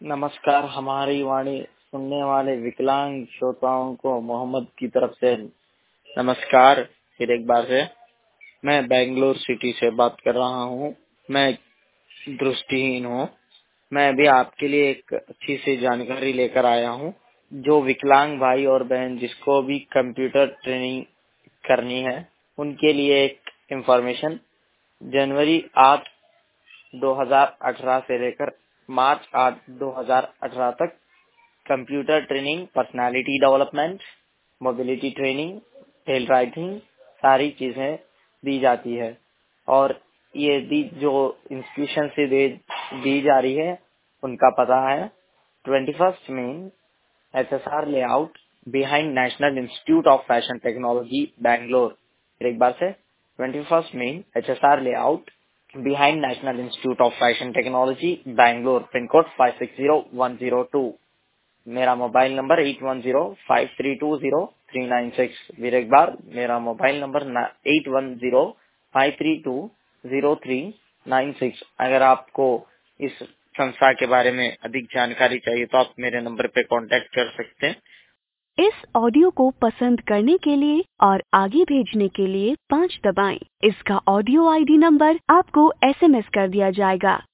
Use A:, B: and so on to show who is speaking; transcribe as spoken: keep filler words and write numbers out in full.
A: नमस्कार। हमारी वाणी सुनने वाले विकलांग श्रोताओं को मोहम्मद की तरफ से नमस्कार। फिर एक बार से मैं बेंगलुरु सिटी से बात कर रहा हूँ। मैं दृष्टिहीन हूँ। मैं अभी आपके लिए एक अच्छी सी जानकारी लेकर आया हूँ। जो विकलांग भाई और बहन जिसको भी कंप्यूटर ट्रेनिंग करनी है उनके लिए एक इंफॉर्मेशन। जनवरी आठ दो हज़ार अठारह से लेकर मार्च आठ दो हज़ार अठारह तक computer training, personality development, mobility training, टेल राइटिंग सारी चीजें दी जाती है। और ये दी जो इंस्टीट्यूशन से दे, दी जा रही है उनका पता है twenty first main H S R layout behind national institute of fashion technology Bangalore. एक बार से twenty first main H S R layout behind national institute of fashion technology Bangalore, pin code five six zero one zero two. मेरा mobile number eight one zero five three two zero three nine six. फिर एक बार मेरा mobile number eight one zero five three two zero three nine six. अगर आपको इस संस्था के बारे में अधिक जानकारी चाहिए तो आप मेरे नंबर पे कांटेक्ट कर सकते हैं।
B: इस ऑडियो को पसंद करने के लिए और आगे भेजने के लिए पाँच दबाएं। इसका ऑडियो आईडी नंबर आपको एसएमएस कर दिया जाएगा।